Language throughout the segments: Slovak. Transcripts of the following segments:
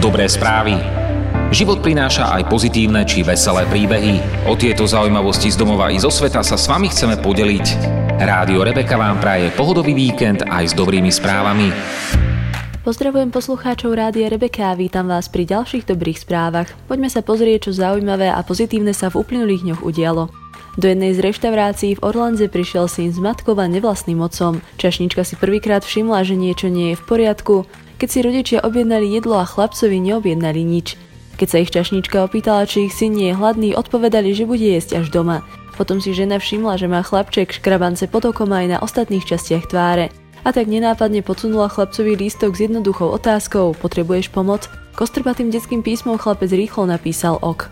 Dobré správy. Život prináša aj pozitívne či veselé príbehy. O tieto zaujímavosti z domova i zo sveta sa s vami chceme podeliť. Rádio Rebeka vám praje pohodový víkend aj s dobrými správami. Pozdravujem poslucháčov Rádia Rebeka a vítam vás pri ďalších dobrých správach. Poďme sa pozrieť, čo zaujímavé a pozitívne sa v uplynulých dňoch udialo. Do jednej z reštaurácií v Orlande prišiel syn s matkou a nevlastným otcom. Čašnička si prvýkrát všimla, že niečo nie je v poriadku, keď si rodičia objednali jedlo a chlapcovi neobjednali nič. Keď sa ich čašnička opýtala, či ich syn nie je hladný, odpovedali, že bude jesť až doma. Potom si žena všimla, že má chlapček škrabance pod okom aj na ostatných častiach tváre. A tak nenápadne podsunula chlapcovi lístok s jednoduchou otázkou: potrebuješ pomoc? Kostrbatým detským písmom chlapec rýchlo napísal ok.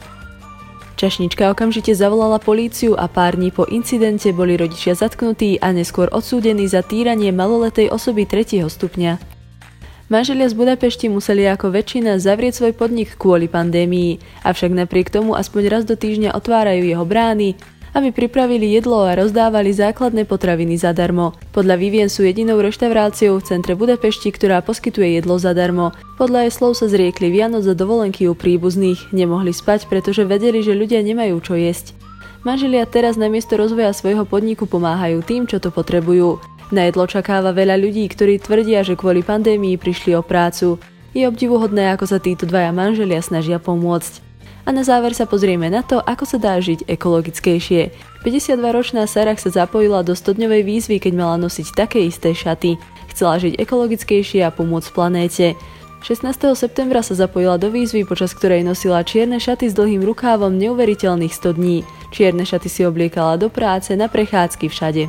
Čašnička okamžite zavolala políciu a pár dní po incidente boli rodičia zatknutí a neskôr odsúdení za týranie maloletej osoby 3. stupňa. Manželia z Budapešti museli ako väčšina zavrieť svoj podnik kvôli pandémii, avšak napriek tomu aspoň raz do týždňa otvárajú jeho brány, aby pripravili jedlo a rozdávali základné potraviny zadarmo. Podľa Vivien sú jedinou reštauráciou v centre Budapešti, ktorá poskytuje jedlo zadarmo. Podľa jej slov sa zriekli Vianoc za dovolenky u príbuzných, nemohli spať, pretože vedeli, že ľudia nemajú čo jesť. Manželia teraz namiesto rozvoja svojho podniku pomáhajú tým, čo to potrebujú. Na jedlo čakáva veľa ľudí, ktorí tvrdia, že kvôli pandémii prišli o prácu. Je obdivuhodné, ako sa títo dvaja manželia snažia pomôcť. A na záver sa pozrieme na to, ako sa dá žiť ekologickejšie. 52-ročná Sarah sa zapojila do 100-dňovej výzvy, keď mala nosiť také isté šaty. Chcela žiť ekologickejšie a pomôcť planéte. 16. septembra sa zapojila do výzvy, počas ktorej nosila čierne šaty s dlhým rukávom neuveriteľných 100 dní. Čierne šaty si obliekala do práce, na prechádzky, všade.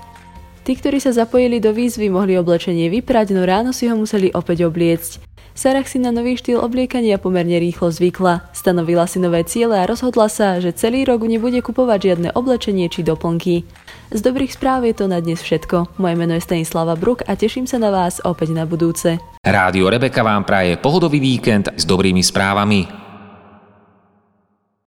Tí, ktorí sa zapojili do výzvy, mohli oblečenie vyprať, no ráno si ho museli opäť obliecť. Sarah si na nový štýl obliekania pomerne rýchlo zvykla. Stanovila si nové ciele a rozhodla sa, že celý rok nebude kupovať žiadne oblečenie či doplnky. Z dobrých správ je to na dnes všetko. Moje meno je Stanislava Bruk a teším sa na vás opäť na budúce. Rádio Rebeka vám praje pohodový víkend s dobrými správami.